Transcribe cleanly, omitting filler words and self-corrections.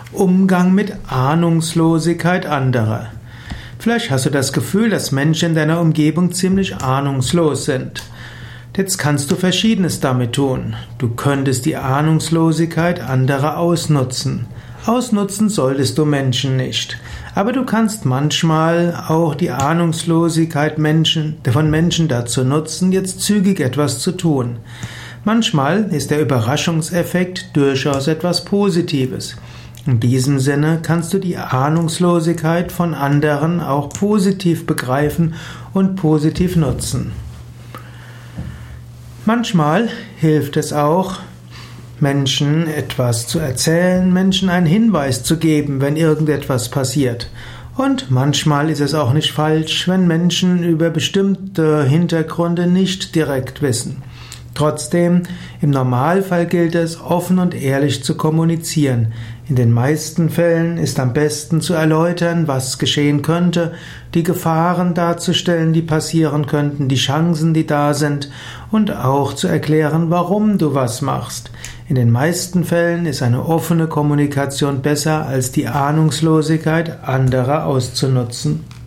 Umgang mit Ahnungslosigkeit anderer. Vielleicht hast du das Gefühl, dass Menschen in deiner Umgebung ziemlich ahnungslos sind. Jetzt kannst du Verschiedenes damit tun. Du könntest die Ahnungslosigkeit anderer ausnutzen. Ausnutzen solltest du Menschen nicht. Aber du kannst manchmal auch die Ahnungslosigkeit von Menschen dazu nutzen, jetzt zügig etwas zu tun. Manchmal ist der Überraschungseffekt durchaus etwas Positives. In diesem Sinne kannst du die Ahnungslosigkeit von anderen auch positiv begreifen und positiv nutzen. Manchmal hilft es auch, Menschen etwas zu erzählen, Menschen einen Hinweis zu geben, wenn irgendetwas passiert. Und manchmal ist es auch nicht falsch, wenn Menschen über bestimmte Hintergründe nicht direkt wissen. Trotzdem, im Normalfall gilt es, offen und ehrlich zu kommunizieren. In den meisten Fällen ist am besten zu erläutern, was geschehen könnte, die Gefahren darzustellen, die passieren könnten, die Chancen, die da sind, und auch zu erklären, warum du was machst. In den meisten Fällen ist eine offene Kommunikation besser, als die Ahnungslosigkeit anderer auszunutzen.